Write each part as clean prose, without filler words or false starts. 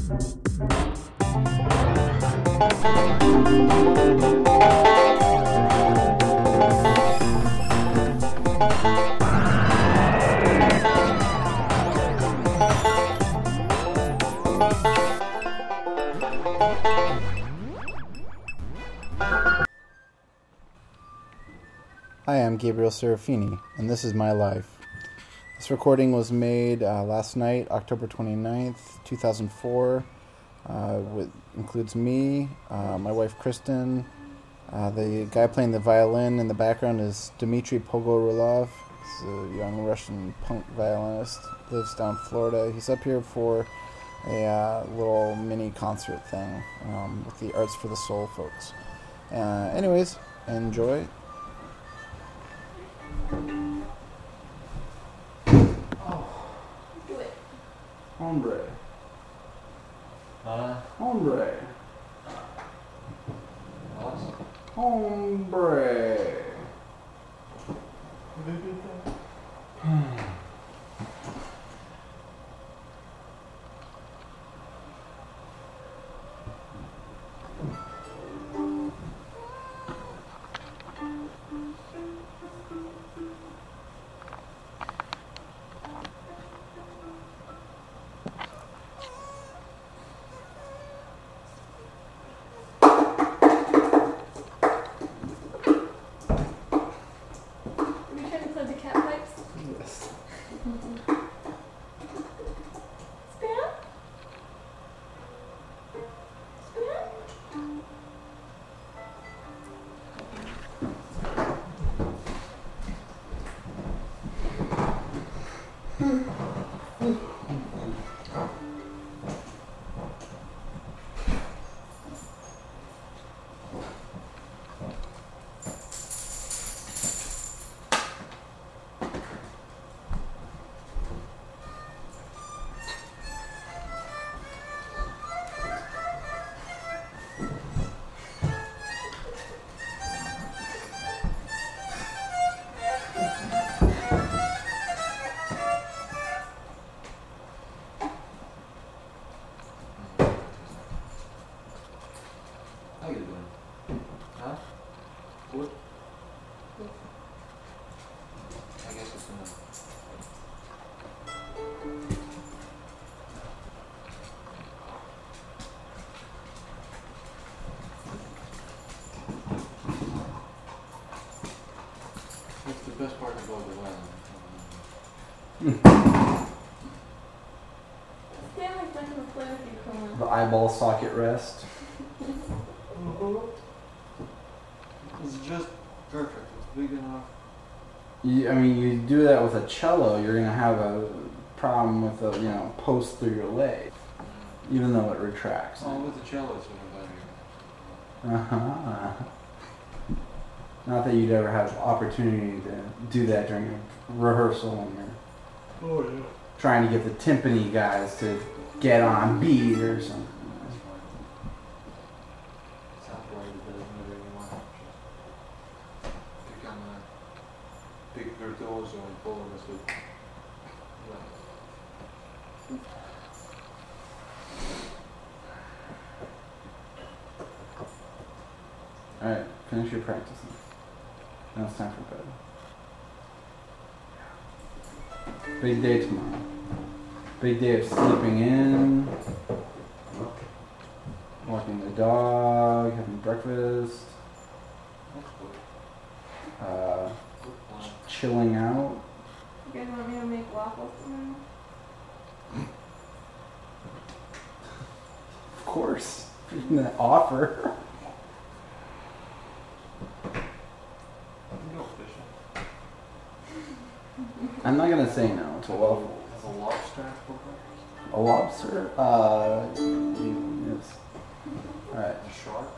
Hi, I'm Gabriel Serafini, and this is my life. This recording was made last night, October 29th, 2004. Includes me, my wife Kristen. The guy playing the violin in the background is Dmitry Pogorelov. He's a young Russian punk violinist, lives down in Florida. He's up here for a little mini concert thing with the Arts for the Soul folks. Anyways, enjoy. Hombre. Hombre. Hombre. What's the best part about the violin? The eyeball socket rest. It's just perfect. It's big enough. You do that with a cello, you're gonna have a problem with the post through your leg, even though it retracts. Oh, with the cello, it's even better. Not that you'd ever have opportunity to do that during a rehearsal when you're trying to get the timpani guys to get on beat or something. Big virtuoso and follow us with. Alright, finish your practice now. Now it's time for bed. Big day tomorrow. Big day of sleeping in, walking the dog, having breakfast, chilling out. You guys want me to make waffles tomorrow? Of course. That offer. Go fishing. I'm not gonna say no to waffles. Have a lobster for breakfast? A lobster? Yes. Alright. A shark?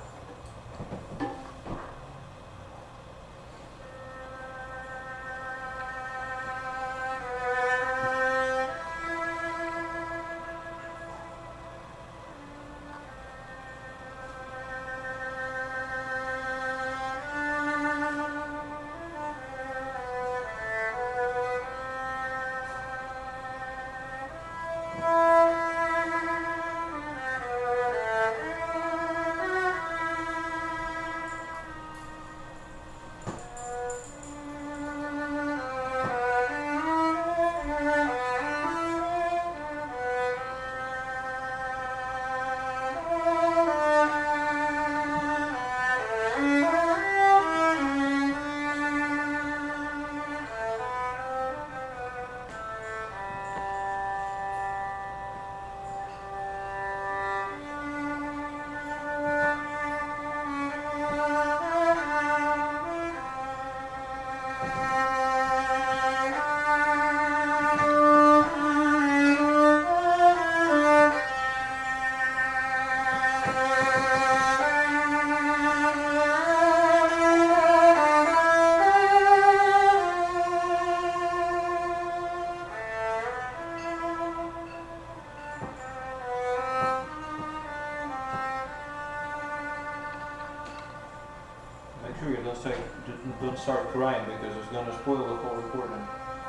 it's like, don't start crying because it's gonna spoil the whole recording.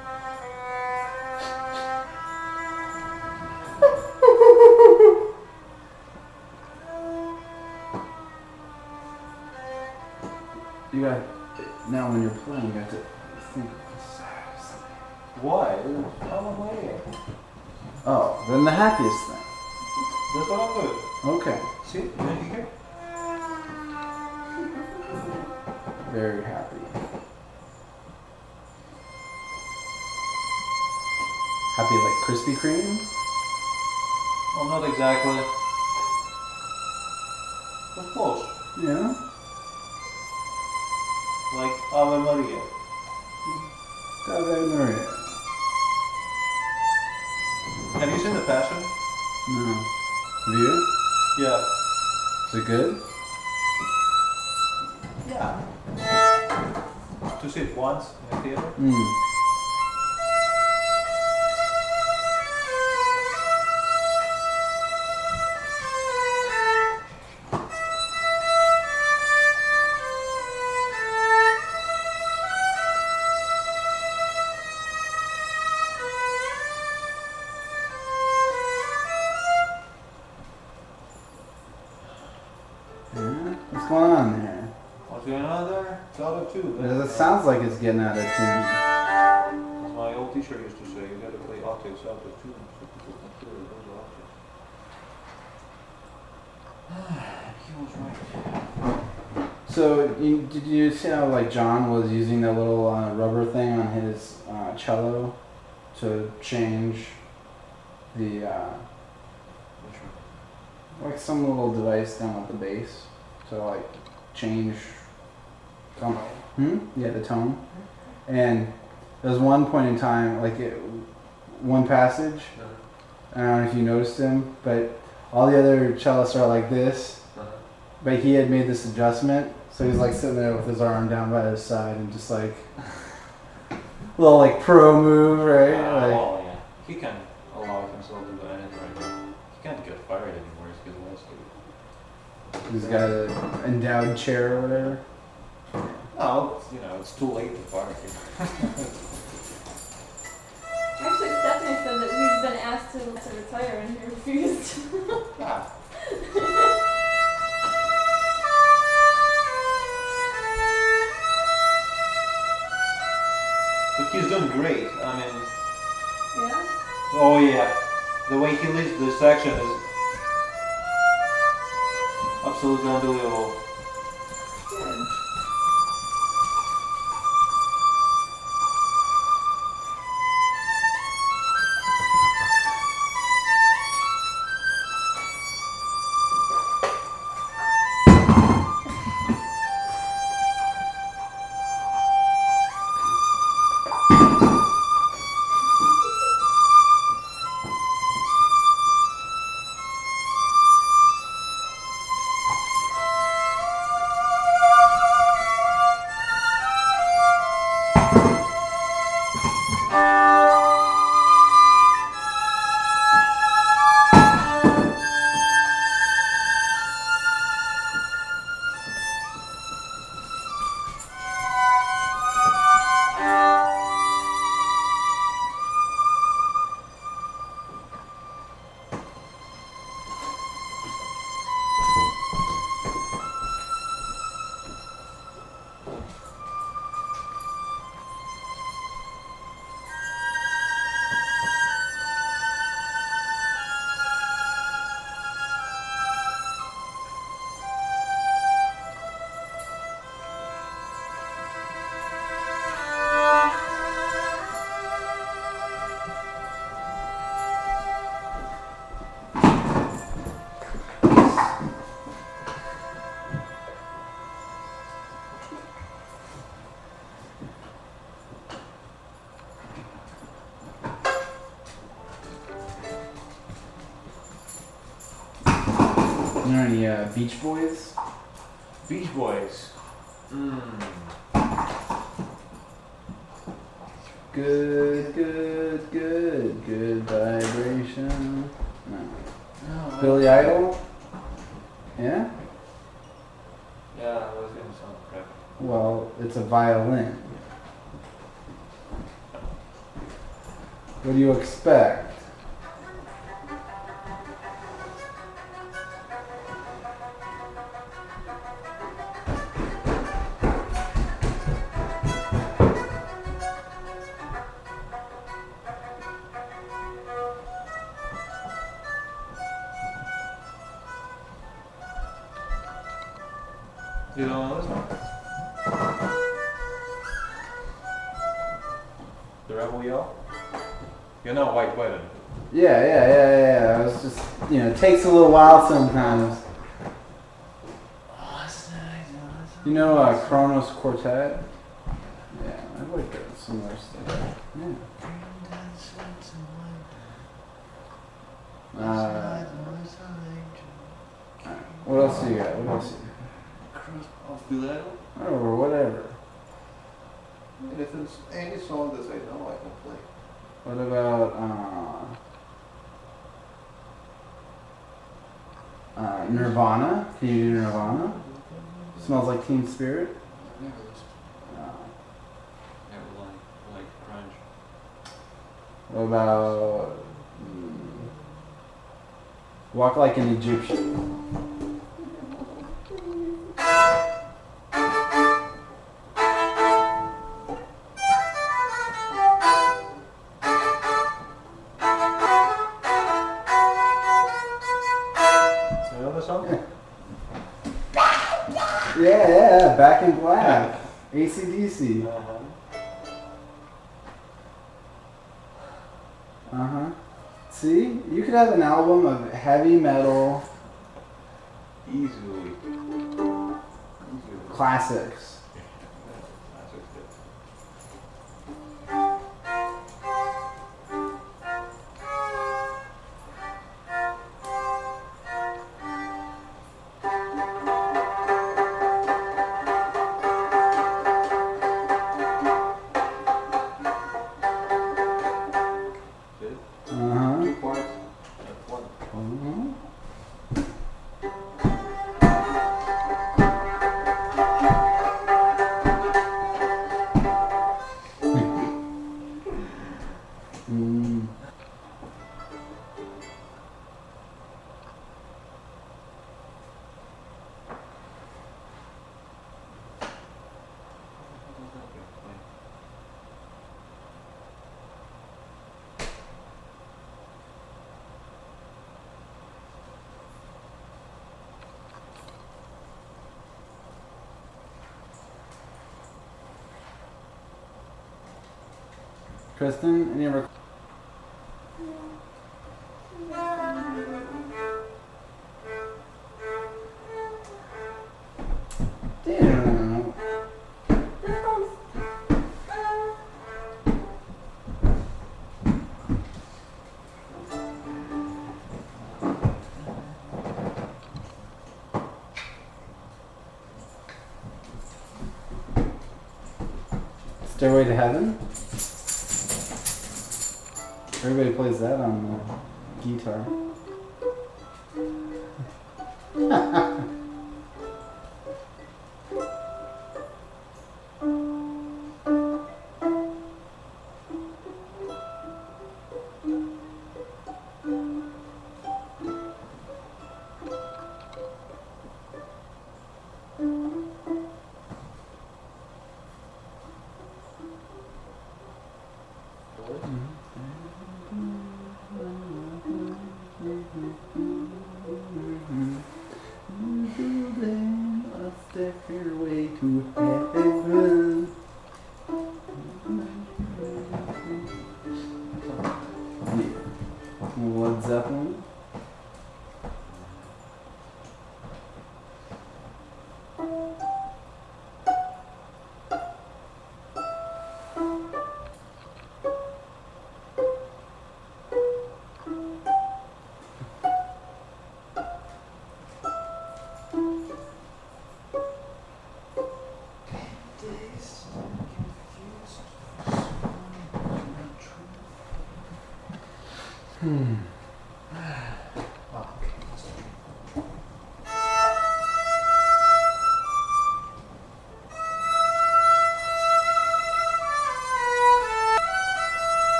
You got now when you're playing, you got to think. Why? I'm away. Oh, then the happiest thing. That's what I'm doing. Okay, See? You hear? very happy. Happy like Krispy Kreme? Well, not exactly. But close. Yeah. Like Ave Maria. Ave Maria. Have you seen The Passion? No. Have you? Yeah. Is it good? Yeah. To see it once in a theater? Mm. Yeah. What's going on there? What's going on there? It's out of tune. It sounds like it's getting out of tune. As my old teacher used to say, you gotta play octaves out of tune so people can hear those octaves. He was right. So, did you see how like John was using that little rubber thing on his cello to change the Which one? like some little device down at the bass to like change some yeah, the tone. And there was one point in time, like one passage, I don't know if you noticed him, but all the other cellists are like this, but he had made this adjustment, so he's like sitting there with his arm down by his side and just like little like pro move, right? Like, Well, yeah. He can allow himself to do anything right now. He can't get fired anymore. He's getting less. he's got an endowed chair or whatever. No, you know, it's too late to fire him. Actually, Stephanie said that he's been asked to retire and he refused. Ah. But he's doing great. I mean, Yeah? oh yeah, the way he leads this section is absolutely unbelievable. Good. You know any Beach Boys? Beach Boys. Good, good, good, good vibration. No. No, Billy Idol? Yeah? Yeah, I was gonna sound crappy. Well, it's a violin. What do you expect? You don't know this one? The Rebel Yell? You know White Wedding. Yeah. I was just, it takes a little while sometimes. You know Kronos Quartet? Yeah, I like that similar stuff. Yeah. What else do you got? Off Billy Idol? Or whatever. And if it's any song that I know, I can play. What about Nirvana? Can you do Nirvana? Smells Like Teen Spirit? Never like grunge. What about Walk Like an Egyptian? You know this song? Yeah, Back in Black. AC/DC. See, you could have an album of heavy metal Easily. classics. Two parts. That's one. Kristen, any other? Damn. This one's. Stairway to Heaven? Everybody plays that on the guitar. Building a stairway to heaven. Yeah. Led Zeppelin.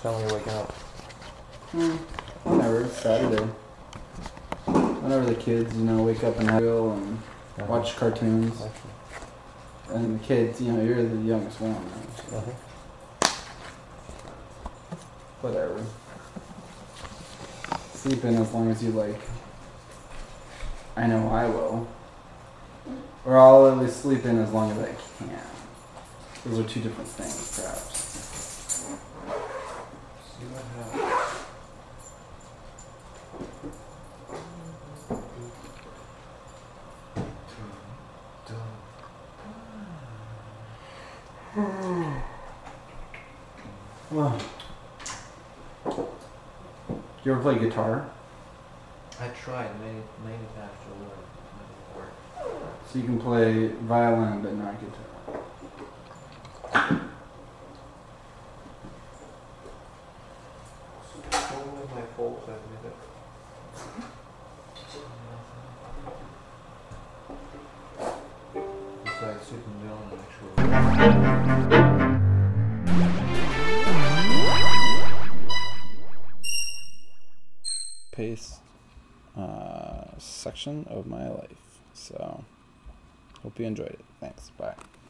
time when you're waking up? Whenever, Saturday. Whenever the kids, wake up and have real and watch cartoons. And the kids, you're the youngest one, right? So whatever. Sleep in as long as you like. I know I will. Or I'll at least sleep in as long as I can. Those are two different things, perhaps. See what happens. Well, you ever play guitar? I tried many times to learn. It didn't work. So you can play violin but not guitar. Only my fault, I admit it. Besides sitting down, actually. Pace section of my life. So, hope you enjoyed it. Thanks. Bye.